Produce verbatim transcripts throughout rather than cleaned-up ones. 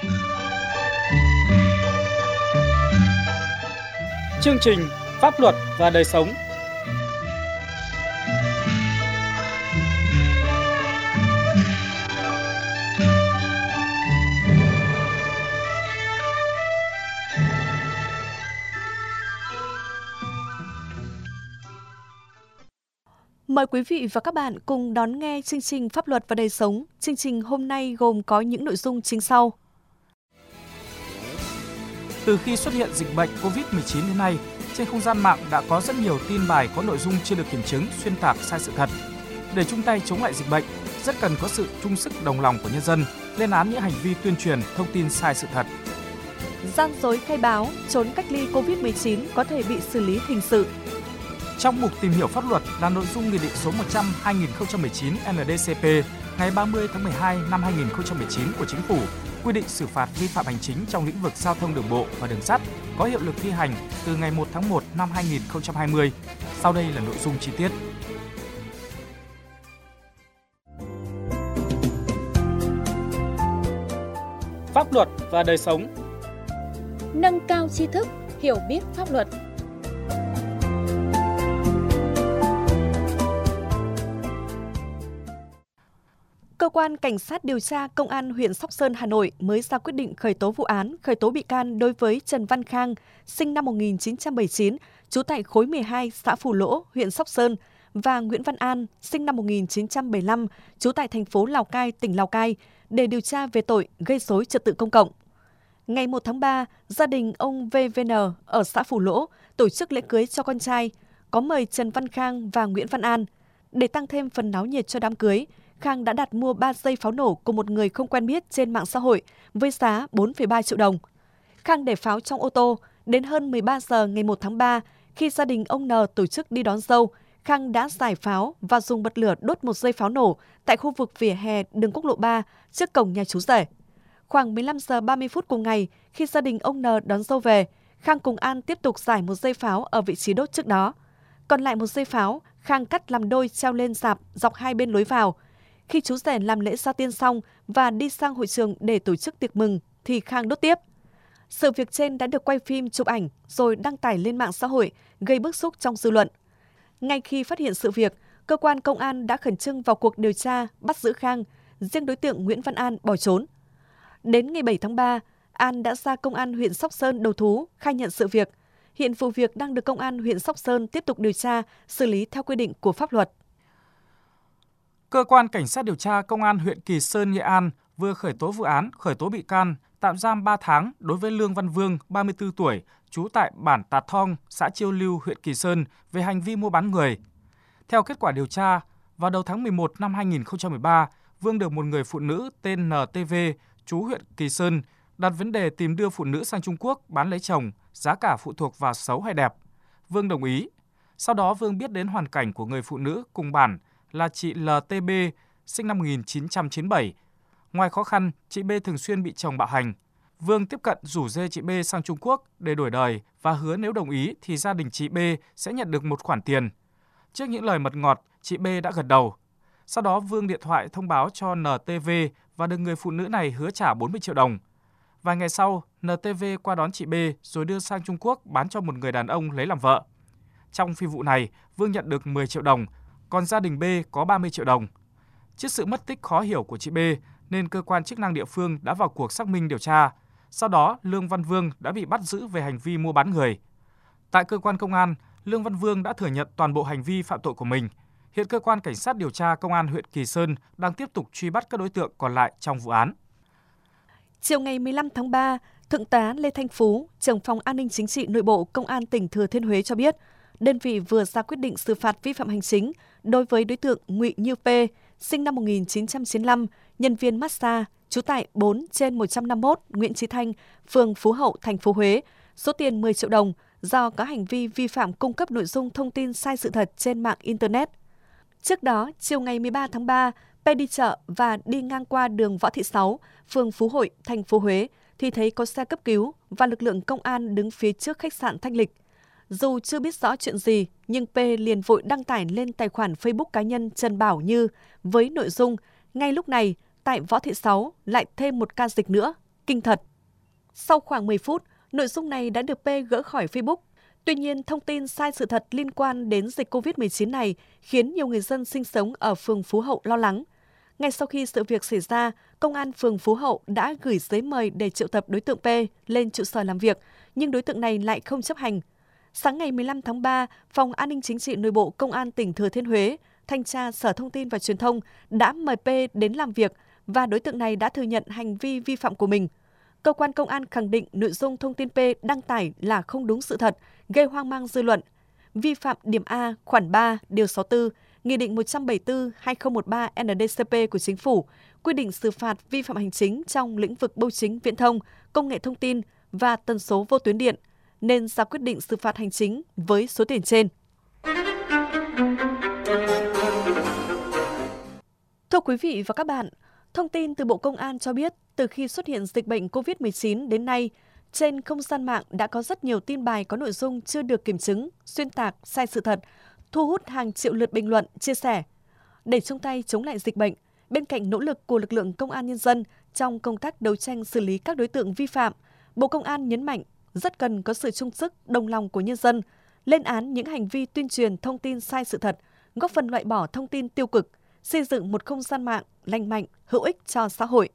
Chương trình Pháp luật và đời sống. Mời quý vị và các bạn cùng đón nghe chương trình Pháp luật và đời sống. Chương trình hôm nay gồm có những nội dung chính sau. Từ khi xuất hiện dịch bệnh cô vít mười chín đến nay, trên không gian mạng đã có rất nhiều tin bài có nội dung chưa được kiểm chứng, xuyên tạc sai sự thật. Để chung tay chống lại dịch bệnh, rất cần có sự chung sức đồng lòng của nhân dân, lên án những hành vi tuyên truyền, thông tin sai sự thật. Gian dối khai báo, trốn cách ly cô vít mười chín có thể bị xử lý hình sự. Trong mục tìm hiểu pháp luật là nội dung Nghị định số một trăm trên hai nghìn không trăm mười chín N D C P ngày ba mươi tháng mười hai năm hai nghìn không trăm mười chín của Chính phủ quy định xử phạt vi phạm hành chính trong lĩnh vực giao thông đường bộ và đường sắt có hiệu lực thi hành từ ngày một tháng một năm hai nghìn không trăm hai mươi. Sau đây là nội dung chi tiết. Pháp luật và đời sống. Nâng cao tri thức, hiểu biết pháp luật. Cơ quan Cảnh sát điều tra Công an huyện Sóc Sơn, Hà Nội mới ra quyết định khởi tố vụ án, khởi tố bị can đối với Trần Văn Khang, sinh năm một nghìn chín trăm bảy mươi chín, trú tại khối mười hai, xã Phù Lỗ, huyện Sóc Sơn, và Nguyễn Văn An, sinh năm một nghìn chín trăm bảy mươi lăm, trú tại thành phố Lào Cai, tỉnh Lào Cai, để điều tra về tội gây rối trật tự công cộng. Ngày một tháng ba, gia đình ông vê vê en ở xã Phù Lỗ tổ chức lễ cưới cho con trai, có mời Trần Văn Khang và Nguyễn Văn An. Để tăng thêm phần náo nhiệt cho đám cưới, Khang đã đặt mua ba dây pháo nổ của một người không quen biết trên mạng xã hội với giá bốn phẩy ba triệu đồng. Khang để pháo trong ô tô, đến hơn mười ba giờ ngày một tháng ba, khi gia đình ông N tổ chức đi đón dâu, Khang đã giải pháo và dùng bật lửa đốt một dây pháo nổ tại khu vực vỉa hè đường quốc lộ ba trước cổng nhà chú rể. Khoảng mười lăm giờ ba mươi phút cùng ngày, khi gia đình ông N đón dâu về, Khang cùng An tiếp tục giải một dây pháo ở vị trí đốt trước đó. Còn lại một dây pháo, Khang cắt làm đôi treo lên rạp dọc hai bên lối vào. Khi chú rể làm lễ gia tiên xong và đi sang hội trường để tổ chức tiệc mừng, thì Khang đốt tiếp. Sự việc trên đã được quay phim, chụp ảnh rồi đăng tải lên mạng xã hội, gây bức xúc trong dư luận. Ngay khi phát hiện sự việc, cơ quan công an đã khẩn trương vào cuộc điều tra, bắt giữ Khang, riêng đối tượng Nguyễn Văn An bỏ trốn. Đến ngày bảy tháng ba, An đã ra công an huyện Sóc Sơn đầu thú, khai nhận sự việc. Hiện vụ việc đang được công an huyện Sóc Sơn tiếp tục điều tra, xử lý theo quy định của pháp luật. Cơ quan Cảnh sát điều tra Công an huyện Kỳ Sơn, Nghệ An vừa khởi tố vụ án, khởi tố bị can, tạm giam ba tháng đối với Lương Văn Vương, ba mươi tư tuổi, trú tại bản Tà Thong, xã Chiêu Lưu, huyện Kỳ Sơn về hành vi mua bán người. Theo kết quả điều tra, vào đầu tháng mười một năm hai nghìn không trăm mười ba, Vương được một người phụ nữ tên en tê vê, trú huyện Kỳ Sơn, đặt vấn đề tìm đưa phụ nữ sang Trung Quốc bán lấy chồng, giá cả phụ thuộc vào xấu hay đẹp. Vương đồng ý. Sau đó Vương biết đến hoàn cảnh của người phụ nữ cùng bản là chị lờ tê bê, sinh năm một nghìn chín trăm chín mươi bảy. Ngoài khó khăn, chị B thường xuyên bị chồng bạo hành. Vương tiếp cận rủ rê chị B sang Trung Quốc để đổi đời và hứa nếu đồng ý thì gia đình chị B sẽ nhận được một khoản tiền. Trước những lời mật ngọt, chị B đã gật đầu. Sau đó Vương điện thoại thông báo cho en tê vê và được người phụ nữ này hứa trả bốn mươi triệu đồng. Vài ngày sau, en tê vê qua đón chị B rồi đưa sang Trung Quốc bán cho một người đàn ông lấy làm vợ. Trong phi vụ này, Vương nhận được mười triệu đồng, còn gia đình B có ba mươi triệu đồng. Trước sự mất tích khó hiểu của chị B, nên cơ quan chức năng địa phương đã vào cuộc xác minh điều tra. Sau đó, Lương Văn Vương đã bị bắt giữ về hành vi mua bán người. Tại cơ quan công an, Lương Văn Vương đã thừa nhận toàn bộ hành vi phạm tội của mình. Hiện cơ quan Cảnh sát điều tra Công an huyện Kỳ Sơn đang tiếp tục truy bắt các đối tượng còn lại trong vụ án. Chiều ngày mười lăm tháng ba, Thượng tá Lê Thanh Phú, trưởng phòng An ninh Chính trị Nội bộ Công an tỉnh Thừa Thiên Huế cho biết, đơn vị vừa ra quyết định xử phạt vi phạm hành chính đối với đối tượng Ngụy Như P, sinh năm một nghìn chín trăm chín mươi lăm, nhân viên massage, trú tại bốn trên một trăm năm mươi mốt Nguyễn Chí Thanh, phường Phú Hậu, thành phố Huế, số tiền mười triệu đồng do có hành vi vi phạm cung cấp nội dung thông tin sai sự thật trên mạng Internet. Trước đó, chiều ngày mười ba tháng ba, P đi chợ và đi ngang qua đường Võ Thị Sáu, phường Phú Hội, thành phố Huế, thì thấy có xe cấp cứu và lực lượng công an đứng phía trước khách sạn Thanh Lịch. Dù chưa biết rõ chuyện gì, nhưng P liền vội đăng tải lên tài khoản Facebook cá nhân Trần Bảo Như với nội dung ngay lúc này tại Võ Thị Sáu lại thêm một ca dịch nữa. kinh thật. Sau khoảng mười phút, nội dung này đã được P gỡ khỏi Facebook. Tuy nhiên, thông tin sai sự thật liên quan đến dịch cô vít mười chín này khiến nhiều người dân sinh sống ở phường Phú Hậu lo lắng. Ngay sau khi sự việc xảy ra, Công an phường Phú Hậu đã gửi giấy mời để triệu tập đối tượng P lên trụ sở làm việc, nhưng đối tượng này lại không chấp hành. Sáng ngày mười lăm tháng ba, Phòng An ninh Chính trị Nội bộ Công an tỉnh Thừa Thiên Huế, Thanh tra Sở Thông tin và Truyền thông đã mời P đến làm việc và đối tượng này đã thừa nhận hành vi vi phạm của mình. Cơ quan công an khẳng định nội dung thông tin P đăng tải là không đúng sự thật, gây hoang mang dư luận, vi phạm điểm A, khoản ba, điều sáu mươi tư, Nghị định một trăm bảy mươi tư trên hai nghìn không trăm mười ba N D C P của Chính phủ, quy định xử phạt vi phạm hành chính trong lĩnh vực bưu chính viễn thông, công nghệ thông tin và tần số vô tuyến điện, nên ra quyết định xử phạt hành chính với số tiền trên. Thưa quý vị và các bạn, thông tin từ Bộ Công an cho biết, từ khi xuất hiện dịch bệnh cô vít mười chín đến nay, trên không gian mạng đã có rất nhiều tin bài có nội dung chưa được kiểm chứng, xuyên tạc, sai sự thật, thu hút hàng triệu lượt bình luận, chia sẻ. Để chung tay chống lại dịch bệnh, bên cạnh nỗ lực của lực lượng công an nhân dân trong công tác đấu tranh xử lý các đối tượng vi phạm, Bộ Công an nhấn mạnh rất cần có sự chung sức, đồng lòng của nhân dân, lên án những hành vi tuyên truyền thông tin sai sự thật, góp phần loại bỏ thông tin tiêu cực, xây dựng một không gian mạng lành mạnh, hữu ích cho xã hội.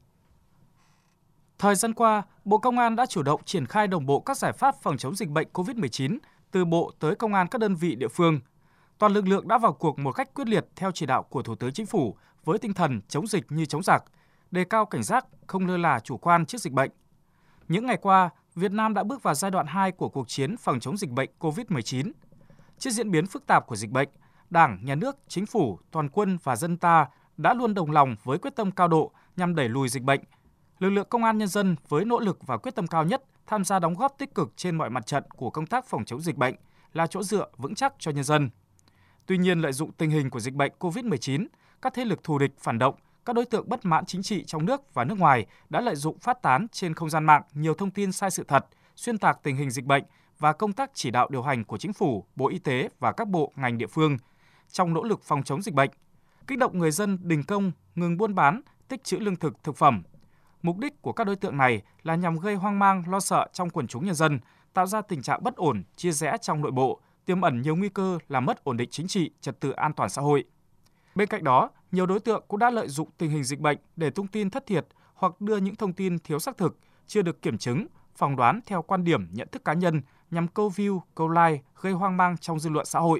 Thời gian qua, Bộ Công an đã chủ động triển khai đồng bộ các giải pháp phòng chống dịch bệnh cô vít mười chín từ Bộ tới Công an các đơn vị địa phương. Toàn lực lượng đã vào cuộc một cách quyết liệt theo chỉ đạo của Thủ tướng Chính phủ với tinh thần chống dịch như chống giặc, đề cao cảnh giác, không lơ là chủ quan trước dịch bệnh. Những ngày qua, Việt Nam đã bước vào giai đoạn hai của cuộc chiến phòng chống dịch bệnh cô vít mười chín. Trước diễn biến phức tạp của dịch bệnh, Đảng, Nhà nước, Chính phủ, toàn quân và dân ta đã luôn đồng lòng với quyết tâm cao độ nhằm đẩy lùi dịch bệnh. Lực lượng Công an Nhân dân với nỗ lực và quyết tâm cao nhất tham gia đóng góp tích cực trên mọi mặt trận của công tác phòng chống dịch bệnh là chỗ dựa vững chắc cho nhân dân. Tuy nhiên, lợi dụng tình hình của dịch bệnh cô vít mười chín, các thế lực thù địch phản động, các đối tượng bất mãn chính trị trong nước và nước ngoài đã lợi dụng phát tán trên không gian mạng nhiều thông tin sai sự thật, xuyên tạc tình hình dịch bệnh và công tác chỉ đạo điều hành của Chính phủ, Bộ Y tế và các bộ ngành địa phương trong nỗ lực phòng chống dịch bệnh, kích động người dân đình công, ngừng buôn bán, tích trữ lương thực, thực phẩm. Mục đích của các đối tượng này là nhằm gây hoang mang, lo sợ trong quần chúng nhân dân, tạo ra tình trạng bất ổn, chia rẽ trong nội bộ, tiềm ẩn nhiều nguy cơ làm mất ổn định chính trị, trật tự an toàn xã hội. Bên cạnh đó, nhiều đối tượng cũng đã lợi dụng tình hình dịch bệnh để tung tin thất thiệt hoặc đưa những thông tin thiếu xác thực, chưa được kiểm chứng, phỏng đoán theo quan điểm nhận thức cá nhân nhằm câu view, câu like, gây hoang mang trong dư luận xã hội.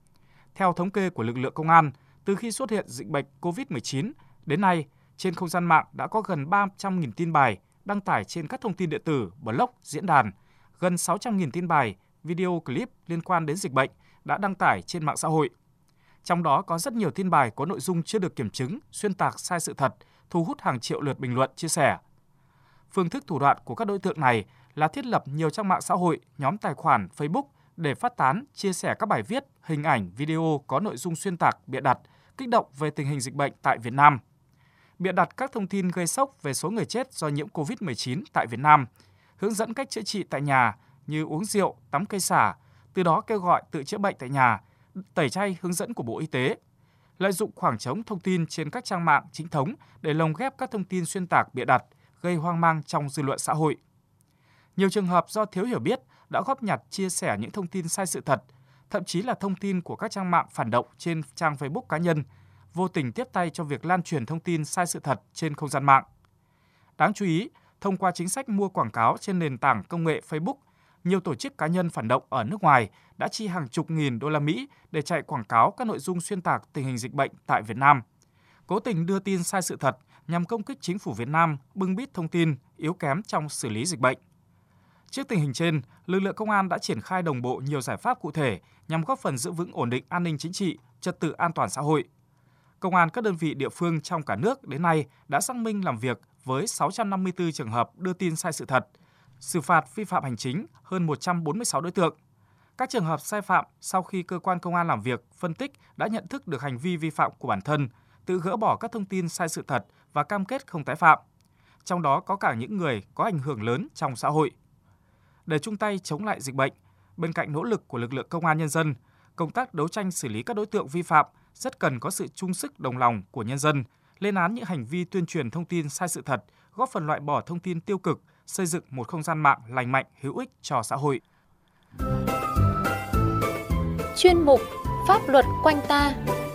Theo thống kê của lực lượng công an, từ khi xuất hiện dịch bệnh cô vít mười chín đến nay, trên không gian mạng đã có gần ba trăm nghìn tin bài đăng tải trên các thông tin điện tử, blog, diễn đàn, gần sáu trăm nghìn tin bài, video clip liên quan đến dịch bệnh đã đăng tải trên mạng xã hội. Trong đó có rất nhiều tin bài có nội dung chưa được kiểm chứng, xuyên tạc sai sự thật, thu hút hàng triệu lượt bình luận, chia sẻ. Phương thức thủ đoạn của các đối tượng này là thiết lập nhiều trang mạng xã hội, nhóm tài khoản Facebook để phát tán, chia sẻ các bài viết, hình ảnh, video có nội dung xuyên tạc, bịa đặt, kích động về tình hình dịch bệnh tại Việt Nam. Bịa đặt các thông tin gây sốc về số người chết do nhiễm cô vít mười chín tại Việt Nam, hướng dẫn cách chữa trị tại nhà như uống rượu, tắm cây xả, từ đó kêu gọi tự chữa bệnh tại nhà, tẩy chay hướng dẫn của Bộ Y tế. Lợi dụng khoảng trống thông tin trên các trang mạng chính thống để lồng ghép các thông tin xuyên tạc bịa đặt, gây hoang mang trong dư luận xã hội. Nhiều trường hợp do thiếu hiểu biết đã góp nhặt chia sẻ những thông tin sai sự thật, thậm chí là thông tin của các trang mạng phản động trên trang Facebook cá nhân, vô tình tiếp tay cho việc lan truyền thông tin sai sự thật trên không gian mạng. Đáng chú ý, thông qua chính sách mua quảng cáo trên nền tảng công nghệ Facebook, nhiều tổ chức cá nhân phản động ở nước ngoài đã chi hàng chục nghìn đô la Mỹ để chạy quảng cáo các nội dung xuyên tạc tình hình dịch bệnh tại Việt Nam, cố tình đưa tin sai sự thật nhằm công kích chính phủ Việt Nam bưng bít thông tin yếu kém trong xử lý dịch bệnh. Trước tình hình trên, lực lượng công an đã triển khai đồng bộ nhiều giải pháp cụ thể nhằm góp phần giữ vững ổn định an ninh chính trị, trật tự an toàn xã hội. Công an các đơn vị địa phương trong cả nước đến nay đã xác minh làm việc với sáu trăm năm mươi tư trường hợp đưa tin sai sự thật, xử phạt vi phạm hành chính hơn một trăm bốn mươi sáu đối tượng. Các trường hợp sai phạm sau khi cơ quan công an làm việc, phân tích đã nhận thức được hành vi vi phạm của bản thân, tự gỡ bỏ các thông tin sai sự thật và cam kết không tái phạm. Trong đó có cả những người có ảnh hưởng lớn trong xã hội. Để chung tay chống lại dịch bệnh, bên cạnh nỗ lực của lực lượng công an nhân dân, công tác đấu tranh xử lý các đối tượng vi phạm rất cần có sự chung sức đồng lòng của nhân dân, lên án những hành vi tuyên truyền thông tin sai sự thật, góp phần loại bỏ thông tin tiêu cực, xây dựng một không gian mạng lành mạnh, hữu ích cho xã hội. Chuyên mục Pháp luật quanh ta.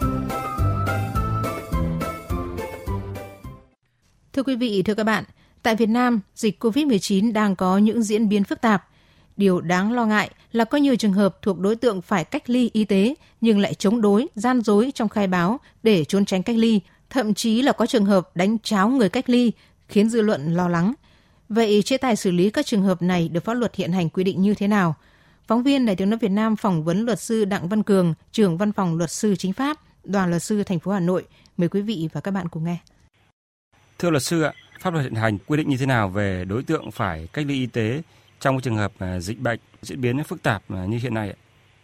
Thưa quý vị, thưa các bạn, tại Việt Nam, dịch cô vít mười chín đang có những diễn biến phức tạp. Điều đáng lo ngại là có nhiều trường hợp thuộc đối tượng phải cách ly y tế nhưng lại chống đối, gian dối trong khai báo để trốn tránh cách ly, thậm chí là có trường hợp đánh tráo người cách ly, khiến dư luận lo lắng. Vậy chế tài xử lý các trường hợp này được pháp luật hiện hành quy định như thế nào? Phóng viên Đài Tiếng nói Việt Nam phỏng vấn luật sư Đặng Văn Cường, trưởng văn phòng luật sư chính pháp, Đoàn luật sư thành phố Hà Nội. Mời quý vị và các bạn cùng nghe. Thưa luật sư ạ, pháp luật hiện hành quy định như thế nào về đối tượng phải cách ly y tế trong trường hợp dịch bệnh diễn biến phức tạp như hiện nay ạ?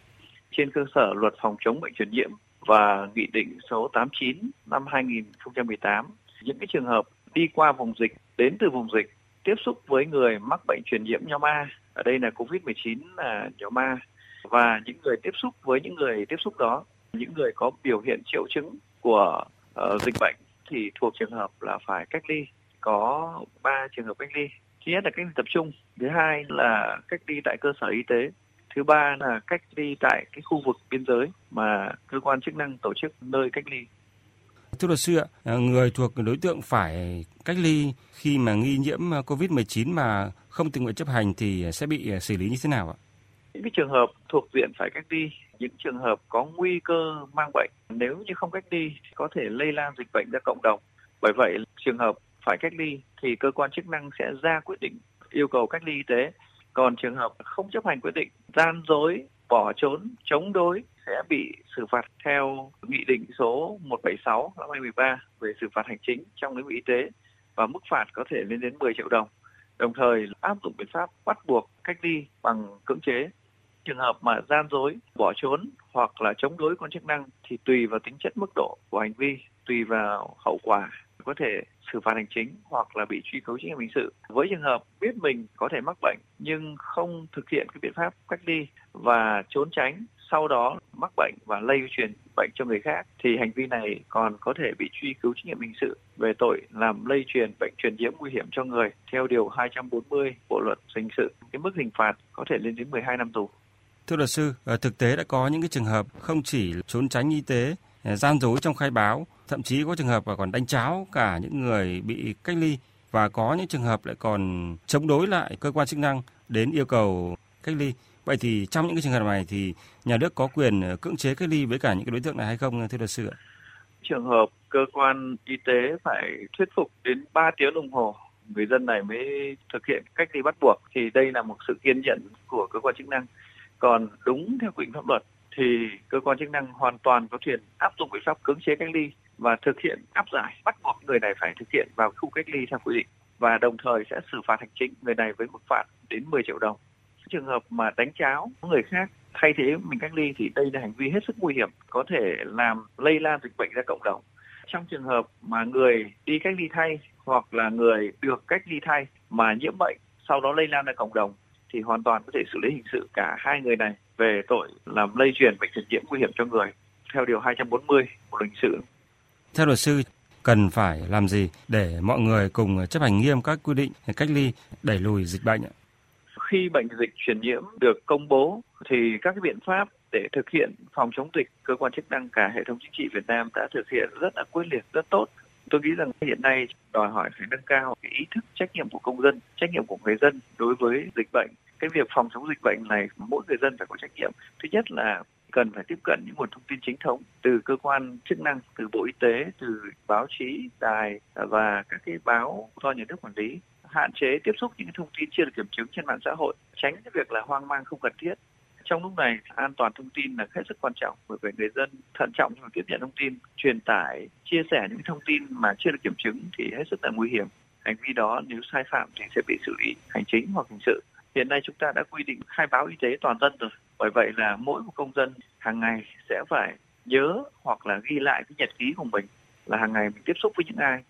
Trên cơ sở luật phòng chống bệnh truyền nhiễm và nghị định số tám mươi chín năm hai nghìn không trăm mười tám, những cái trường hợp đi qua vùng dịch, đến từ vùng dịch, tiếp xúc với người mắc bệnh truyền nhiễm nhóm A, ở đây là cô vít mười chín là nhóm A, và những người tiếp xúc với những người tiếp xúc đó, những người có biểu hiện triệu chứng của uh, dịch bệnh thì thuộc trường hợp là phải cách ly. Có ba trường hợp cách ly. Thứ nhất là cách ly tập trung, thứ hai là cách ly tại cơ sở y tế, thứ ba là cách ly tại cái khu vực biên giới mà cơ quan chức năng tổ chức nơi cách ly. Thưa luật sư ạ, người thuộc đối tượng phải cách ly khi mà nghi nhiễm cô vít mười chín mà không tự nguyện chấp hành thì sẽ bị xử lý như thế nào ạ? Những cái trường hợp thuộc diện phải cách ly, những trường hợp có nguy cơ mang bệnh, nếu như không cách ly có thể lây lan dịch bệnh ra cộng đồng. Bởi vậy, trường hợp phải cách ly thì cơ quan chức năng sẽ ra quyết định yêu cầu cách ly y tế. Còn trường hợp không chấp hành quyết định, gian dối, bỏ trốn, chống đối sẽ bị xử phạt theo nghị định số một trăm bảy mươi sáu năm hai nghìn không trăm mười ba về xử phạt hành chính trong lĩnh vực y tế và mức phạt có thể lên đến mười triệu đồng. Đồng thời áp dụng biện pháp bắt buộc cách ly bằng cưỡng chế. Trường hợp mà gian dối, bỏ trốn hoặc là chống đối quan chức năng thì tùy vào tính chất mức độ của hành vi, tùy vào hậu quả có thể xử phạt hành chính hoặc là bị truy cứu trách nhiệm hình sự. Với trường hợp biết mình có thể mắc bệnh nhưng không thực hiện cái biện pháp cách ly và trốn tránh, sau đó mắc bệnh và lây truyền bệnh cho người khác thì hành vi này còn có thể bị truy cứu trách nhiệm hình sự về tội làm lây truyền bệnh truyền nhiễm nguy hiểm cho người theo điều hai trăm bốn mươi Bộ luật hình sự. Cái mức hình phạt có thể lên đến mười hai năm tù. Thưa luật sư, ở thực tế đã có những cái trường hợp không chỉ trốn tránh y tế, gian dối trong khai báo, thậm chí có trường hợp còn đánh tráo cả những người bị cách ly và có những trường hợp lại còn chống đối lại cơ quan chức năng đến yêu cầu cách ly. Vậy thì trong những cái trường hợp này thì nhà nước có quyền cưỡng chế cách ly với cả những cái đối tượng này hay không, thưa luật sư ạ? Trường hợp cơ quan y tế phải thuyết phục đến ba tiếng đồng hồ người dân này mới thực hiện cách ly bắt buộc thì đây là một sự kiên nhẫn của cơ quan chức năng. Còn đúng theo quy định pháp luật thì cơ quan chức năng hoàn toàn có quyền áp dụng biện pháp cưỡng chế cách ly và thực hiện áp giải, bắt buộc người này phải thực hiện vào khu cách ly theo quy định và đồng thời sẽ xử phạt hành chính người này với mức phạt đến mười triệu đồng. Trường hợp mà đánh tráo người khác thay thế mình cách ly thì đây là hành vi hết sức nguy hiểm, có thể làm lây lan dịch bệnh ra cộng đồng. Trong trường hợp mà người đi cách ly thay hoặc là người được cách ly thay mà nhiễm bệnh sau đó lây lan ra cộng đồng thì hoàn toàn có thể xử lý hình sự cả hai người này về tội làm lây truyền bệnh truyền nhiễm nguy hiểm cho người theo điều hai trăm bốn mươi Bộ luật hình sự. Theo luật sư, cần phải làm gì để mọi người cùng chấp hành nghiêm các quy định cách ly đẩy lùi dịch bệnh ạ? Khi bệnh dịch truyền nhiễm được công bố thì các cái biện pháp để thực hiện phòng chống dịch, cơ quan chức năng cả hệ thống chính trị Việt Nam đã thực hiện rất là quyết liệt, rất tốt. Tôi nghĩ rằng hiện nay đòi hỏi phải nâng cao cái ý thức trách nhiệm của công dân, trách nhiệm của người dân đối với dịch bệnh. Cái việc phòng chống dịch bệnh này mỗi người dân phải có trách nhiệm. Thứ nhất là cần phải tiếp cận những nguồn thông tin chính thống từ cơ quan chức năng, từ Bộ Y tế, từ báo chí, đài và các cái báo do nhà nước quản lý. Hạn chế tiếp xúc những thông tin chưa được kiểm chứng trên mạng xã hội, tránh cái việc là hoang mang không cần thiết. Trong lúc này, an toàn thông tin là hết sức quan trọng bởi vì người dân thận trọng trong tiếp nhận thông tin, truyền tải, chia sẻ những thông tin mà chưa được kiểm chứng thì hết sức là nguy hiểm. Hành vi đó nếu sai phạm thì sẽ bị xử lý hành chính hoặc hình sự. Hiện nay chúng ta đã quy định khai báo y tế toàn dân rồi. Bởi vậy là mỗi một công dân hàng ngày sẽ phải nhớ hoặc là ghi lại cái nhật ký của mình là hàng ngày mình tiếp xúc với những ai.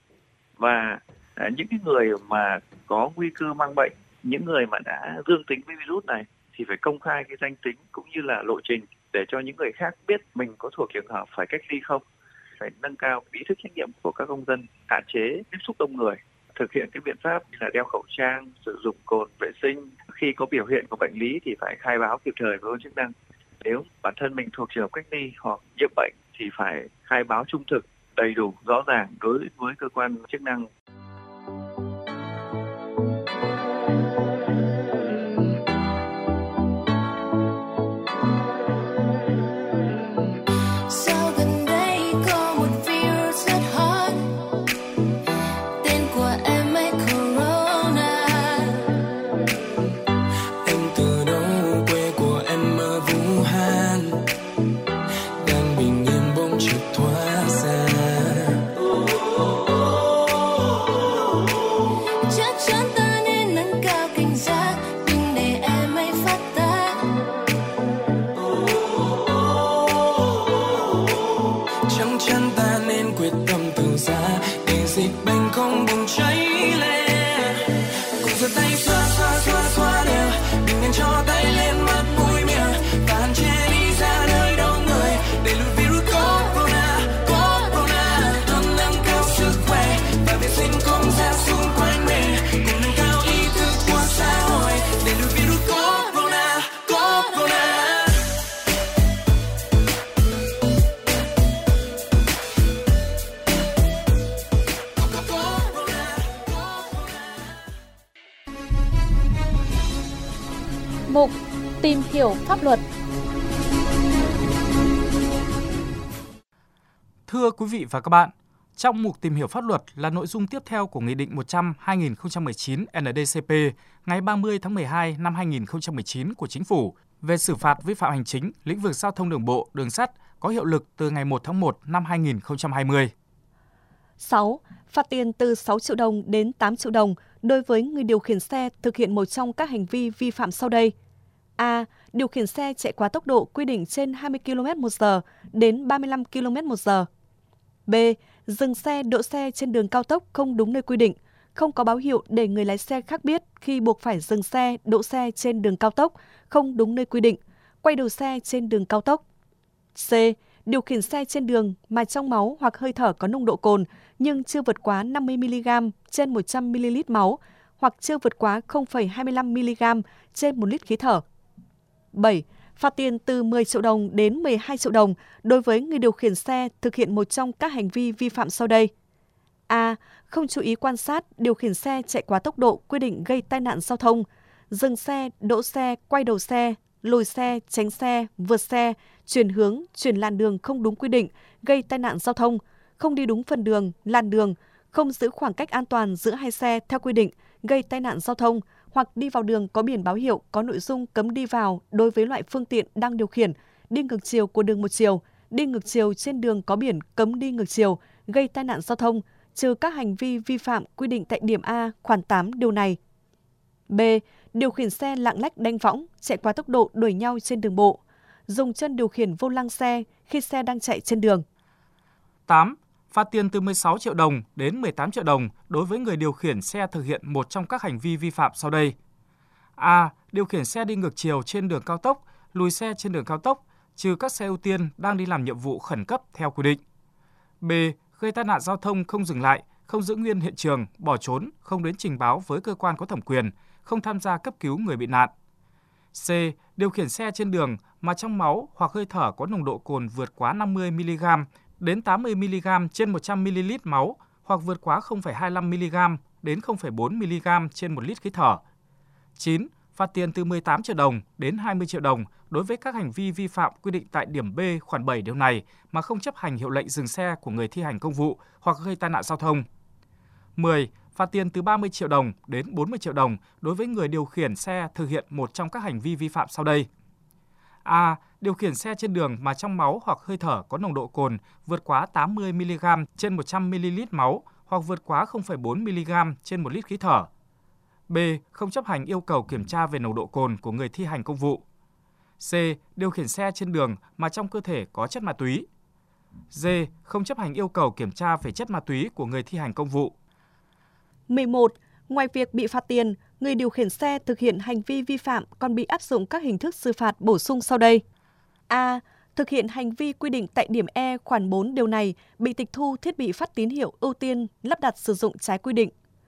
Và à, những cái người mà có nguy cơ mang bệnh, những người mà đã dương tính với virus này thì phải công khai cái danh tính cũng như là lộ trình để cho những người khác biết mình có thuộc trường hợp phải cách ly không. Phải nâng cao ý thức trách nhiệm của các công dân, hạn chế tiếp xúc đông người, thực hiện cái biện pháp như là đeo khẩu trang, sử dụng cồn vệ sinh. Khi có biểu hiện của bệnh lý thì phải khai báo kịp thời với cơ quan chức năng. Nếu bản thân mình thuộc trường hợp cách ly hoặc nhiễm bệnh thì phải khai báo trung thực, đầy đủ, rõ ràng đối với cơ quan chức năng. Mục Tìm hiểu pháp luật. Thưa quý vị và các bạn, trong mục Tìm hiểu pháp luật là nội dung tiếp theo của Nghị định một trăm trên hai nghìn không trăm mười chín N D C P ngày ba mươi tháng mười hai năm hai nghìn không trăm mười chín của Chính phủ về xử phạt vi phạm hành chính lĩnh vực giao thông đường bộ, đường sắt có hiệu lực từ ngày một tháng một năm hai nghìn không trăm hai mươi. sáu. Phạt tiền từ sáu triệu đồng đến tám triệu đồng đối với người điều khiển xe thực hiện một trong các hành vi vi phạm sau đây. A. Điều khiển xe chạy quá tốc độ quy định trên hai mươi ki lô mét một giờ đến ba mươi lăm ki lô mét một giờ. B. Dừng xe, đỗ xe trên đường cao tốc không đúng nơi quy định, không có báo hiệu để người lái xe khác biết khi buộc phải dừng xe, đỗ xe trên đường cao tốc không đúng nơi quy định, quay đầu xe trên đường cao tốc. C. Điều khiển xe trên đường mà trong máu hoặc hơi thở có nồng độ cồn nhưng chưa vượt quá năm mươi mi-li-gam trên một trăm mi-li-lít máu hoặc chưa vượt quá không phẩy hai mươi lăm mi-li-gam trên một lít khí thở. bảy. Phạt tiền từ mười triệu đồng đến mười hai triệu đồng đối với người điều khiển xe thực hiện một trong các hành vi vi phạm sau đây. A. Không chú ý quan sát, điều khiển xe chạy quá tốc độ quy định gây tai nạn giao thông, dừng xe, đỗ xe, quay đầu xe, lùi xe, tránh xe, vượt xe, chuyển hướng, chuyển làn đường không đúng quy định, gây tai nạn giao thông, không đi đúng phần đường, làn đường, không giữ khoảng cách an toàn giữa hai xe theo quy định, gây tai nạn giao thông, hoặc đi vào đường có biển báo hiệu có nội dung cấm đi vào đối với loại phương tiện đang điều khiển, đi ngược chiều của đường một chiều, đi ngược chiều trên đường có biển cấm đi ngược chiều, gây tai nạn giao thông, trừ các hành vi vi phạm quy định tại điểm A khoản tám điều này. B. Điều khiển xe lạng lách đánh võng, chạy quá tốc độ đuổi nhau trên đường bộ, dùng chân điều khiển vô lăng xe khi xe đang chạy trên đường. tám. Phạt tiền từ mười sáu triệu đồng đến mười tám triệu đồng đối với người điều khiển xe thực hiện một trong các hành vi vi phạm sau đây. A. Điều khiển xe đi ngược chiều trên đường cao tốc, lùi xe trên đường cao tốc, trừ các xe ưu tiên đang đi làm nhiệm vụ khẩn cấp theo quy định. B. Gây tai nạn giao thông không dừng lại, không giữ nguyên hiện trường, bỏ trốn, không đến trình báo với cơ quan có thẩm quyền, không tham gia cấp cứu người bị nạn. C. Điều khiển xe trên đường mà trong máu hoặc hơi thở có nồng độ cồn vượt quá năm mươi mi-li-gam đến tám mươi mi-li-gam trên một trăm mi-li-lít máu hoặc vượt quá không phẩy hai mươi lăm mi-li-gam đến không phẩy bốn mi-li-gam trên một lít khí thở. chín. Phạt tiền từ mười tám triệu đồng đến hai mươi triệu đồng đối với các hành vi vi phạm quy định tại điểm B khoản bảy điều này mà không chấp hành hiệu lệnh dừng xe của người thi hành công vụ hoặc gây tai nạn giao thông. mười. Phạt tiền từ ba mươi triệu đồng đến bốn mươi triệu đồng đối với người điều khiển xe thực hiện một trong các hành vi vi phạm sau đây. A. Điều khiển xe trên đường mà trong máu hoặc hơi thở có nồng độ cồn vượt quá tám mươi mi-li-gam trên một trăm mi-li-lít máu hoặc vượt quá không phẩy bốn mi-li-gam trên một lít khí thở. B. Không chấp hành yêu cầu kiểm tra về nồng độ cồn của người thi hành công vụ. C. Điều khiển xe trên đường mà trong cơ thể có chất ma túy. D. Không chấp hành yêu cầu kiểm tra về chất ma túy của người thi hành công vụ. mười một. Ngoài việc bị phạt tiền, người điều khiển xe thực hiện hành vi vi phạm còn bị áp dụng các hình thức xử phạt bổ sung sau đây. A. Thực hiện hành vi quy định tại điểm E khoản bốn điều này bị tịch thu thiết bị phát tín hiệu ưu tiên lắp đặt sử dụng trái quy định.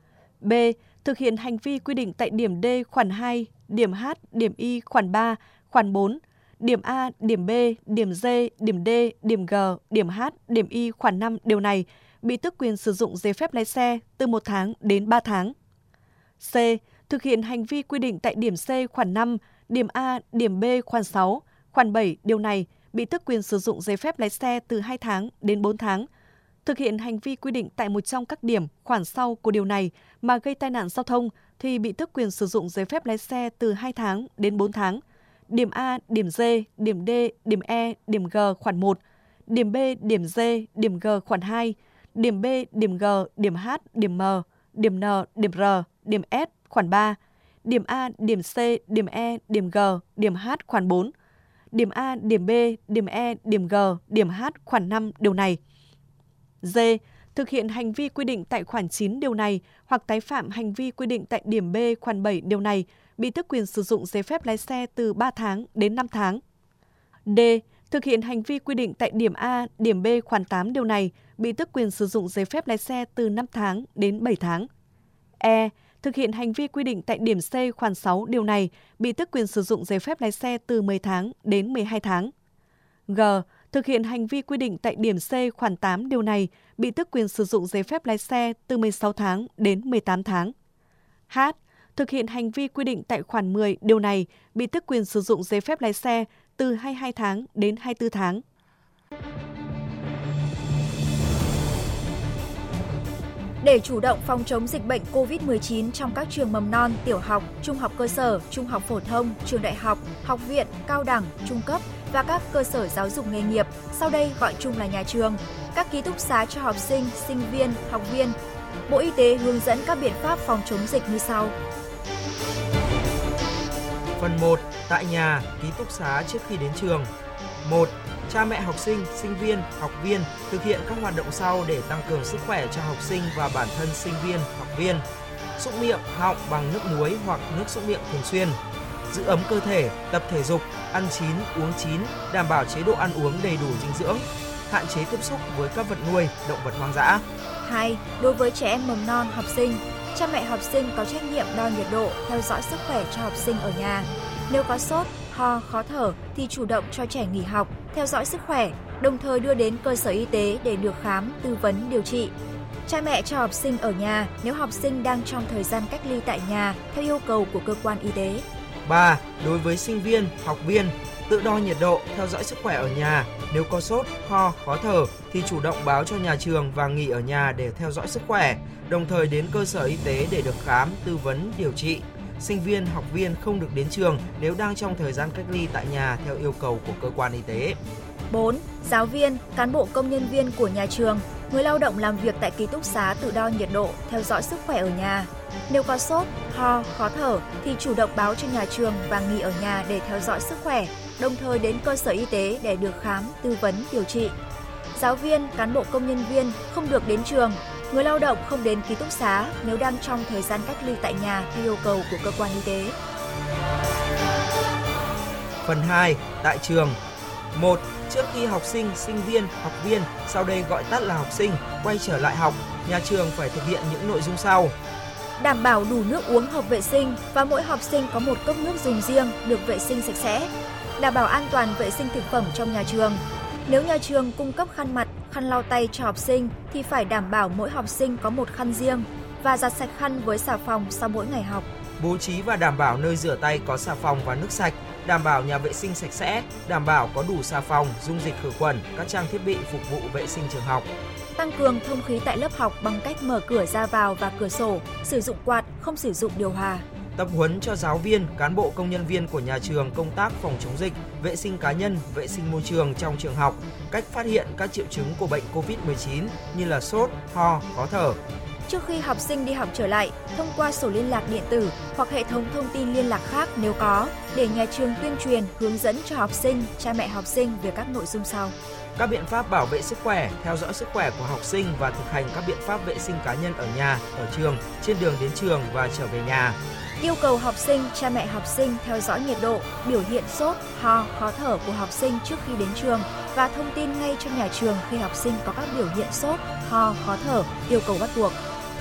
B. Thực hiện hành vi quy định tại điểm D khoản hai, điểm H, điểm Y khoản ba, khoản bốn, điểm A, điểm B, điểm D, điểm D, điểm G, điểm H, điểm Y khoản năm điều này bị tước quyền sử dụng giấy phép lái xe từ một tháng đến ba tháng. C. Thực hiện hành vi quy định tại điểm C khoản năm, điểm A, điểm B khoản sáu, khoản bảy điều này bị tước quyền sử dụng giấy phép lái xe từ hai tháng đến bốn tháng. Thực hiện hành vi quy định tại một trong các điểm khoản sau của điều này mà gây tai nạn giao thông thì bị tước quyền sử dụng giấy phép lái xe từ hai tháng đến bốn tháng. Điểm A, điểm D, điểm D, điểm E, điểm G khoản một, điểm B, điểm D, điểm G khoản hai, điểm B, điểm G, điểm H, điểm M, điểm N, điểm R, điểm S khoản ba, điểm A, điểm C, điểm E, điểm G, điểm H khoản bốn, điểm A, điểm B, điểm E, điểm G, điểm H khoản năm điều này. D. Thực hiện hành vi quy định tại khoản chín điều này hoặc tái phạm hành vi quy định tại điểm B khoản bảy điều này bị tước quyền sử dụng giấy phép lái xe từ ba tháng đến năm tháng. D. Thực hiện hành vi quy định tại điểm A, điểm B khoản tám điều này bị tước quyền sử dụng giấy phép lái xe từ năm tháng đến bảy tháng. E. Thực hiện hành vi quy định tại điểm C khoản sáu điều này bị tước quyền sử dụng giấy phép lái xe từ mười tháng đến mười hai tháng. G. Thực hiện hành vi quy định tại điểm C khoản tám điều này bị tước quyền sử dụng giấy phép lái xe từ mười sáu tháng đến mười tám tháng. H. Thực hiện hành vi quy định tại khoản mười điều này bị tước quyền sử dụng giấy phép lái xe từ hai mươi hai tháng đến hai mươi tư tháng. Để chủ động phòng chống dịch bệnh cô vít mười chín trong các trường mầm non, tiểu học, trung học cơ sở, trung học phổ thông, trường đại học, học viện, cao đẳng, trung cấp và các cơ sở giáo dục nghề nghiệp, sau đây gọi chung là nhà trường, các ký túc xá cho học sinh, sinh viên, học viên, Bộ Y tế hướng dẫn các biện pháp phòng chống dịch như sau. Phần một. Tại nhà, ký túc xá trước khi đến trường. một. Cha mẹ học sinh, sinh viên, học viên thực hiện các hoạt động sau để tăng cường sức khỏe cho học sinh và bản thân sinh viên, học viên. Súc miệng, họng bằng nước muối hoặc nước súc miệng thường xuyên. Giữ ấm cơ thể, tập thể dục, ăn chín, uống chín, đảm bảo chế độ ăn uống đầy đủ dinh dưỡng. Hạn chế tiếp xúc với các vật nuôi, động vật hoang dã. hai. Đối với trẻ em mầm non, học sinh, cha mẹ học sinh có trách nhiệm đo nhiệt độ, theo dõi sức khỏe cho học sinh ở nhà. Nếu có sốt, ho, khó thở thì chủ động cho trẻ nghỉ học, theo dõi sức khỏe, đồng thời đưa đến cơ sở y tế để được khám, tư vấn, điều trị. Cha mẹ cho học sinh ở nhà nếu học sinh đang trong thời gian cách ly tại nhà theo yêu cầu của cơ quan y tế. ba. Đối với sinh viên, học viên, tự đo nhiệt độ, theo dõi sức khỏe ở nhà. Nếu có sốt, ho, khó thở thì chủ động báo cho nhà trường và nghỉ ở nhà để theo dõi sức khỏe, đồng thời đến cơ sở y tế để được khám, tư vấn, điều trị. Sinh viên, học viên không được đến trường nếu đang trong thời gian cách ly tại nhà theo yêu cầu của cơ quan y tế. bốn. Giáo viên, cán bộ công nhân viên của nhà trường, người lao động làm việc tại ký túc xá tự đo nhiệt độ, theo dõi sức khỏe ở nhà. Nếu có sốt, ho, khó thở thì chủ động báo cho nhà trường và nghỉ ở nhà để theo dõi sức khỏe, đồng thời đến cơ sở y tế để được khám, tư vấn, điều trị. Giáo viên, cán bộ công nhân viên không được đến trường, người lao động không đến ký túc xá nếu đang trong thời gian cách ly tại nhà theo yêu cầu của cơ quan y tế. Phần hai. Tại trường. một. Trước khi học sinh, sinh viên, học viên, sau đây gọi tắt là học sinh, quay trở lại học, nhà trường phải thực hiện những nội dung sau. Đảm bảo đủ nước uống hợp vệ sinh và mỗi học sinh có một cốc nước dùng riêng được vệ sinh sạch sẽ. Đảm bảo an toàn vệ sinh thực phẩm trong nhà trường. Nếu nhà trường cung cấp khăn mặt, khăn lau tay cho học sinh thì phải đảm bảo mỗi học sinh có một khăn riêng và giặt sạch khăn với xà phòng sau mỗi ngày học. Bố trí và đảm bảo nơi rửa tay có xà phòng và nước sạch, đảm bảo nhà vệ sinh sạch sẽ, đảm bảo có đủ xà phòng, dung dịch khử khuẩn, các trang thiết bị phục vụ vệ sinh trường học. Tăng cường thông khí tại lớp học bằng cách mở cửa ra vào và cửa sổ, sử dụng quạt, không sử dụng điều hòa. Tập huấn cho giáo viên, cán bộ công nhân viên của nhà trường công tác phòng chống dịch, vệ sinh cá nhân, vệ sinh môi trường trong trường học, cách phát hiện các triệu chứng của bệnh cô vít mười chín như là sốt, ho, khó thở. Trước khi học sinh đi học trở lại, thông qua sổ liên lạc điện tử hoặc hệ thống thông tin liên lạc khác nếu có, để nhà trường tuyên truyền, hướng dẫn cho học sinh, cha mẹ học sinh về các nội dung sau. Các biện pháp bảo vệ sức khỏe, theo dõi sức khỏe của học sinh và thực hành các biện pháp vệ sinh cá nhân ở nhà, ở trường, trên đường đến trường và trở về nhà. Yêu cầu học sinh, cha mẹ học sinh theo dõi nhiệt độ, biểu hiện sốt, ho, khó thở của học sinh trước khi đến trường và thông tin ngay cho nhà trường khi học sinh có các biểu hiện sốt, ho, khó thở, yêu cầu bắt buộc.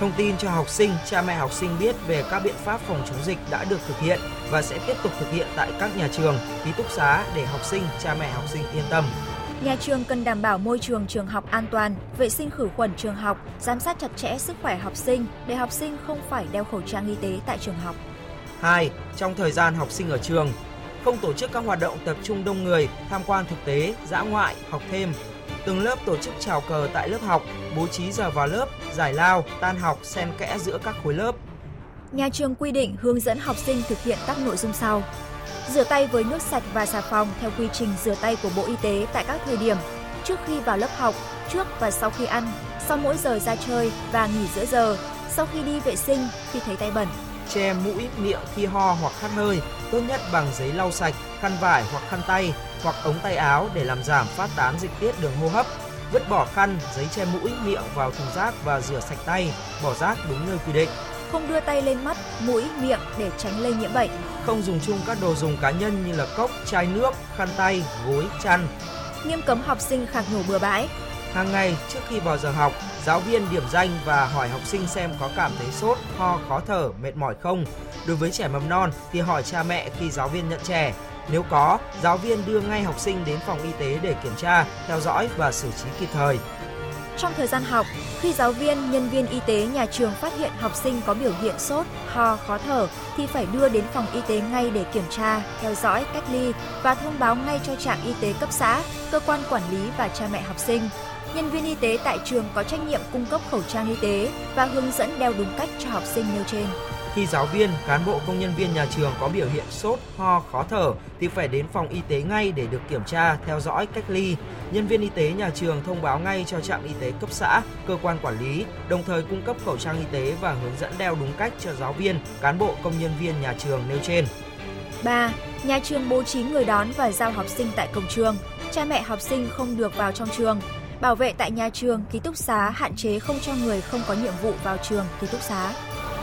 thông tin cho học sinh, cha mẹ học sinh biết về các biện pháp phòng chống dịch đã được thực hiện và sẽ tiếp tục thực hiện tại các nhà trường, ký túc xá để học sinh, cha mẹ học sinh yên tâm. Nhà trường cần đảm bảo môi trường trường học an toàn, vệ sinh khử khuẩn trường học, giám sát chặt chẽ sức khỏe học sinh để học sinh không phải đeo khẩu trang y tế tại trường học. hai. Trong thời gian học sinh ở trường, không tổ chức các hoạt động tập trung đông người, tham quan thực tế, dã ngoại, học thêm. Từng lớp tổ chức chào cờ tại lớp học, bố trí giờ vào lớp, giải lao, tan học xen kẽ giữa các khối lớp. Nhà trường quy định hướng dẫn học sinh thực hiện các nội dung sau: rửa tay với nước sạch và xà phòng theo quy trình rửa tay của Bộ Y tế tại các thời điểm trước khi vào lớp học, trước và sau khi ăn, sau mỗi giờ ra chơi và nghỉ giữa giờ, sau khi đi vệ sinh, khi thấy tay bẩn. Che mũi, miệng khi ho hoặc hắt hơi, tốt nhất bằng giấy lau sạch, khăn vải hoặc khăn tay hoặc ống tay áo để làm giảm phát tán dịch tiết đường hô hấp. Vứt bỏ khăn, giấy che mũi, miệng vào thùng rác và rửa sạch tay, bỏ rác đúng nơi quy định. Không đưa tay lên mắt, mũi, miệng để tránh lây nhiễm bệnh. Không dùng chung các đồ dùng cá nhân như là cốc, chai nước, khăn tay, gối, chăn. Nghiêm cấm học sinh khạc nhổ bừa bãi. Hàng ngày trước khi vào giờ học, giáo viên điểm danh và hỏi học sinh xem có cảm thấy sốt, ho, khó thở, mệt mỏi không. Đối với trẻ mầm non thì hỏi cha mẹ khi giáo viên nhận trẻ. Nếu có, giáo viên đưa ngay học sinh đến phòng y tế để kiểm tra, theo dõi và xử trí kịp thời. Trong thời gian học, khi giáo viên, nhân viên y tế nhà trường phát hiện học sinh có biểu hiện sốt, ho, khó thở thì phải đưa đến phòng y tế ngay để kiểm tra, theo dõi, cách ly và thông báo ngay cho trạm y tế cấp xã, cơ quan quản lý và cha mẹ học sinh. Nhân viên y tế tại trường có trách nhiệm cung cấp khẩu trang y tế và hướng dẫn đeo đúng cách cho học sinh nêu trên. Khi giáo viên, cán bộ công nhân viên nhà trường có biểu hiện sốt, ho, khó thở thì phải đến phòng y tế ngay để được kiểm tra, theo dõi, cách ly. Nhân viên y tế nhà trường thông báo ngay cho trạm y tế cấp xã, cơ quan quản lý, đồng thời cung cấp khẩu trang y tế và hướng dẫn đeo đúng cách cho giáo viên, cán bộ công nhân viên nhà trường nêu trên. ba. Nhà trường bố trí người đón và giao học sinh tại cổng trường. Cha mẹ học sinh không được vào trong trường. Bảo vệ tại nhà trường, ký túc xá hạn chế không cho người không có nhiệm vụ vào trường, ký túc xá.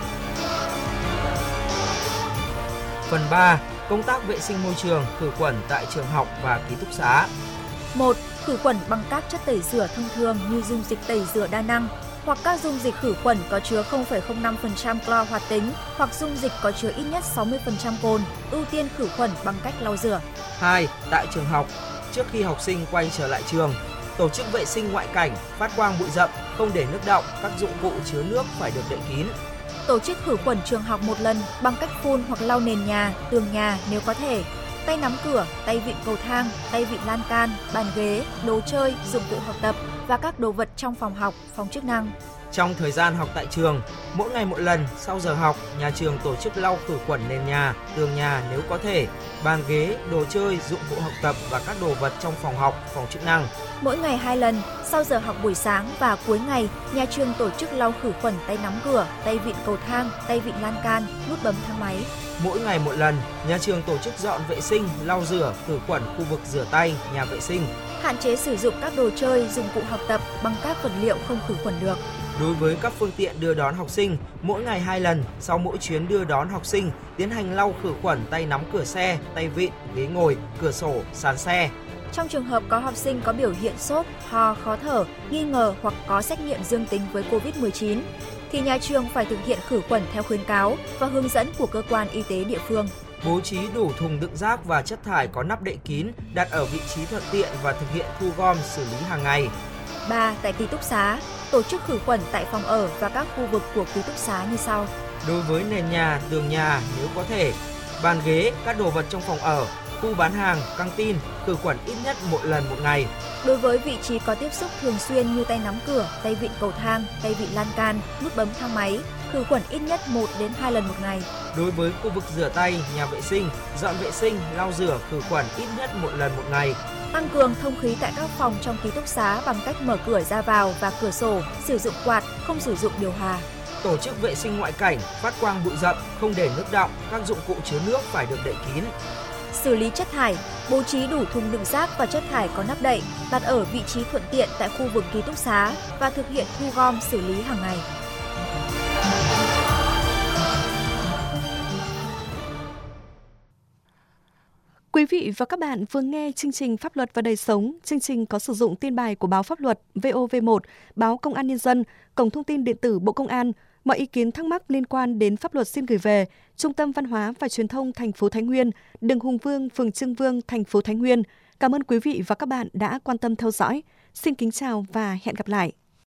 Phần ba. Công tác vệ sinh môi trường, khử khuẩn tại trường học và ký túc xá. một. Khử khuẩn bằng các chất tẩy rửa thông thường như dung dịch tẩy rửa đa năng hoặc các dung dịch khử khuẩn có chứa không phẩy không năm phần trăm clo hoạt tính hoặc dung dịch có chứa ít nhất sáu mươi phần trăm cồn, ưu tiên khử khuẩn bằng cách lau rửa. hai. Tại trường học, trước khi học sinh quay trở lại trường, tổ chức vệ sinh ngoại cảnh, phát quang bụi rậm, không để nước đọng, các dụng cụ chứa nước phải được đậy kín. Tổ chức khử khuẩn trường học một lần bằng cách phun hoặc lau nền nhà, tường nhà nếu có thể, tay nắm cửa, tay vịn cầu thang, tay vịn lan can, bàn ghế, đồ chơi, dụng cụ học tập và các đồ vật trong phòng học, phòng chức năng. Trong thời gian học tại trường, mỗi ngày một lần sau giờ học, nhà trường tổ chức lau khử khuẩn nền nhà, tường nhà nếu có thể, bàn ghế, đồ chơi, dụng cụ học tập và các đồ vật trong phòng học, phòng chức năng. Mỗi ngày hai lần, sau giờ học buổi sáng và cuối ngày, nhà trường tổ chức lau khử khuẩn tay nắm cửa, tay vịn cầu thang, tay vịn lan can, nút bấm thang máy. Mỗi ngày một lần, nhà trường tổ chức dọn vệ sinh, lau rửa, khử khuẩn khu vực rửa tay, nhà vệ sinh. Hạn chế sử dụng các đồ chơi, dụng cụ học tập bằng các vật liệu không khử khuẩn được. Đối với các phương tiện đưa đón học sinh, mỗi ngày hai lần, sau mỗi chuyến đưa đón học sinh, tiến hành lau khử khuẩn tay nắm cửa xe, tay vịn, ghế ngồi, cửa sổ, sàn xe. Trong trường hợp có học sinh có biểu hiện sốt, ho, khó thở, nghi ngờ hoặc có xét nghiệm dương tính với covid mười chín, thì nhà trường phải thực hiện khử khuẩn theo khuyến cáo và hướng dẫn của cơ quan y tế địa phương. Bố trí đủ thùng đựng rác và chất thải có nắp đậy kín, đặt ở vị trí thuận tiện và thực hiện thu gom xử lý hàng ngày. ba. Tại ký túc xá, tổ chức khử khuẩn tại phòng ở và các khu vực của ký túc xá như sau. Đối với nền nhà, tường nhà nếu có thể, bàn ghế, các đồ vật trong phòng ở, khu bán hàng, căng tin, khử khuẩn ít nhất một lần một ngày. Đối với vị trí có tiếp xúc thường xuyên như tay nắm cửa, tay vịn cầu thang, tay vịn lan can, nút bấm thang máy, khử khuẩn ít nhất một đến hai lần một ngày. Đối với khu vực rửa tay, nhà vệ sinh, dọn vệ sinh, lau rửa, khử khuẩn ít nhất một lần một ngày. Tăng cường thông khí tại các phòng trong ký túc xá bằng cách mở cửa ra vào và cửa sổ, sử dụng quạt, không sử dụng điều hòa. Tổ chức vệ sinh ngoại cảnh, phát quang bụi rậm, không để nước đọng, các dụng cụ chứa nước phải được đậy kín. Xử lý chất thải, bố trí đủ thùng đựng rác và chất thải có nắp đậy, đặt ở vị trí thuận tiện tại khu vực ký túc xá và thực hiện thu gom xử lý hàng ngày. Quý vị và các bạn vừa nghe chương trình Pháp luật và đời sống. Chương trình có sử dụng tin bài của báo Pháp luật, vê o vê một, báo Công an Nhân dân, cổng thông tin điện tử Bộ Công an. Mọi ý kiến thắc mắc liên quan đến pháp luật xin gửi về Trung tâm Văn hóa và Truyền thông thành phố Thái Nguyên, đường Hùng Vương, phường Trưng Vương, thành phố Thái Nguyên. Cảm ơn quý vị và các bạn đã quan tâm theo dõi. Xin kính chào và hẹn gặp lại.